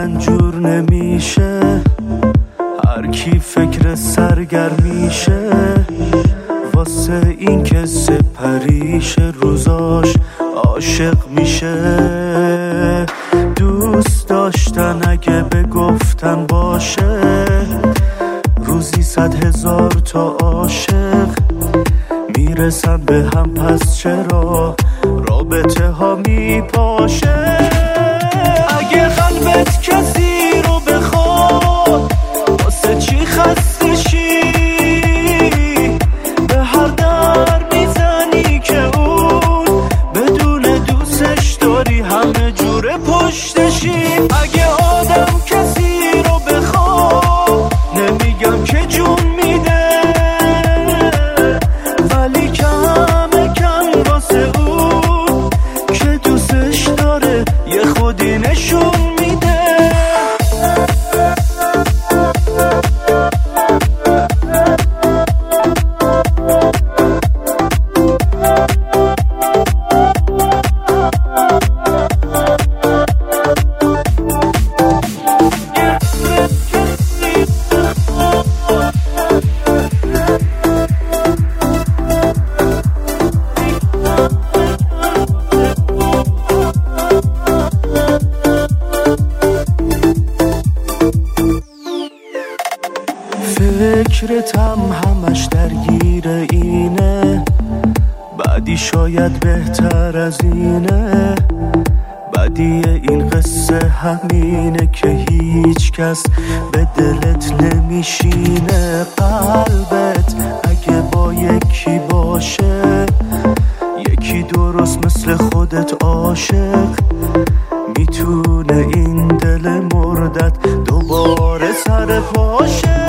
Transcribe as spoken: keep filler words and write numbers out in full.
رنجور نمیشه، هر کی فکر سرگرمیشه، واسه این که سپریش روزاش عاشق میشه. دوست داشتن اگه بگفتن باشه، روزی صد هزار تا عاشق میرسن به هم، پس چرا رابطه ها میپاشه؟ اگه قلبت کسی رو بخواد، واسه چی خسته شی؟ به هر در میزنی که اون بدون دوستش داری همه جوره پشتشی. اگه آدم کسی رو بخواد، نمیگم که جون میده، ولی کم کم واسه اون که دوستش داره یه خودی نشون میده. فکرتم همش درگیر اینه، بعدی شاید بهتر از اینه. بعدی این قصه همینه که هیچ کس به دلت نمیشینه. قلبت اگه با یکی باشه، یکی درست مثل خودت عاشق، میتونه این دل مردت دوباره سر پاشه.